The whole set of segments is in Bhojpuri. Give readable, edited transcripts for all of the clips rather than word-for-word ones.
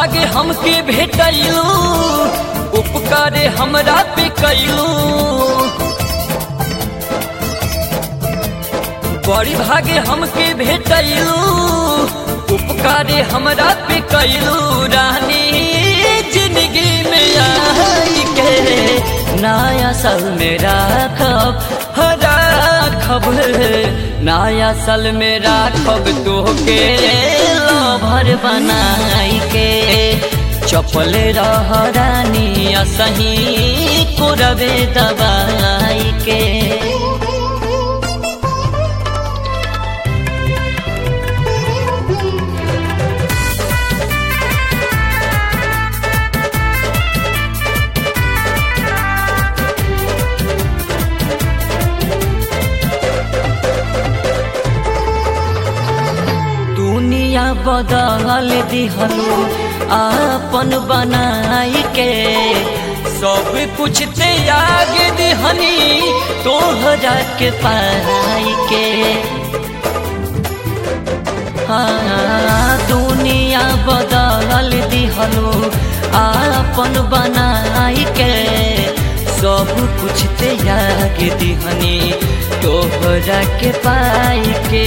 भागे हमके भेटैलू, उपकारे हमरा पे कैलू। बड़ी भागे हमके भेटैलू, उपकारे हमरा पे कैलू। रानी जिंदगी में आई के नया साल में राखब राखब, नया साल में राखब तोहके लभर बनाई के। चपल रह रानी असही कोरबे दबाई के। दुनिया बदल दिहलो आपन बनाई के, सब कुछ त्याग दिहनी तोहरा के पाई के। हाँ दुनिया बदल दिहलो आपन बनाई के, सब कुछ त्याग दिहनी तोहरा के पाई के।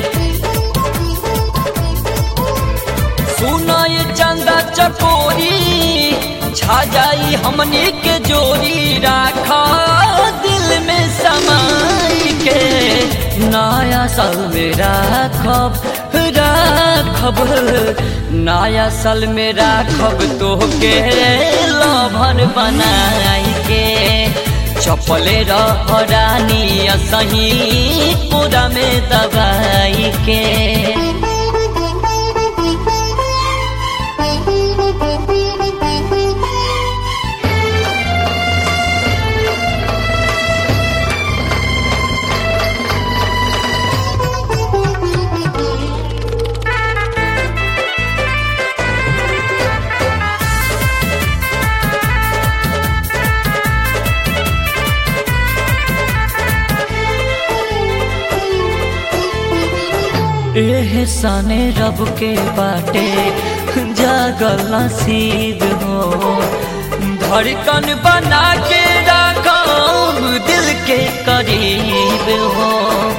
सुनाई चंदा चकोरी छा जाई हमनी के जोड़ी, राखा दिल में समाई के। नया साल में राखब राखब, नया साल में राखब तोहके लभर बनाई के। चपले रह रानी असही पूरा में दबाई के। एहसाने रब के बाटे जागल नसीब हो, धड़कन बना के राखब दिल के करीब हो।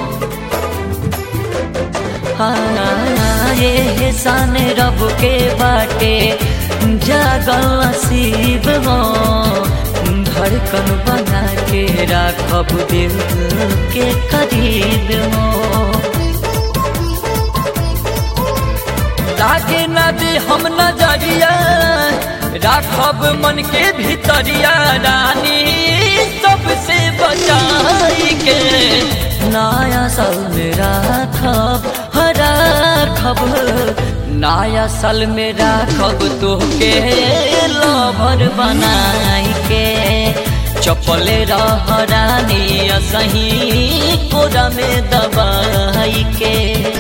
हाँ एहसाने रब के बाटे जागल नसीब हो, धड़कन बना के राखब दिल के करीब हो। लागे न दे हम नजरिया, राखब मन के भीतरिया। रानी सबसे बचाई के नया साल में राखब राखब, नया साल में राखब तोहके लभर बनाई के। चपले रह रानी असही कोरा में दबाई के।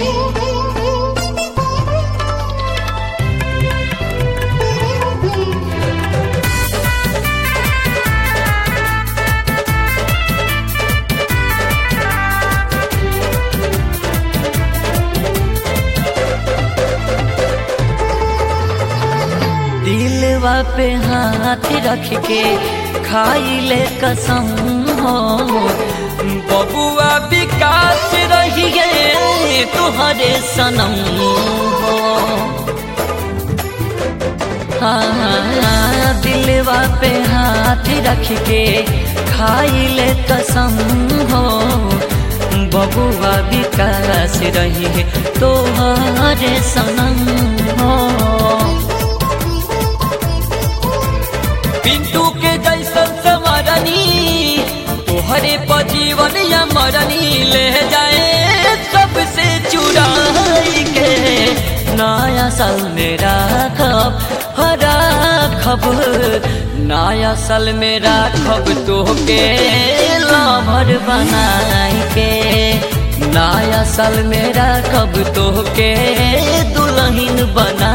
दिलवा पे हाथ रख के खाई ले कसम हो, बबुआ विकास रहिए तुहरे सनम हो। हाँ दिलवा पे हाथ रख के खाई ले कसम हो, बबुआ विकास रहिए तुहरे सनम हो। पिंटू के जैसन संवरनी तोहरे पर जीवन या मरनी, ले जाए सबसे चुराई के। नया साल में राखब राखब, नया साल में राखब तोहके लभर बनाई के। नया साल में राखब तोहके दुल्हन बना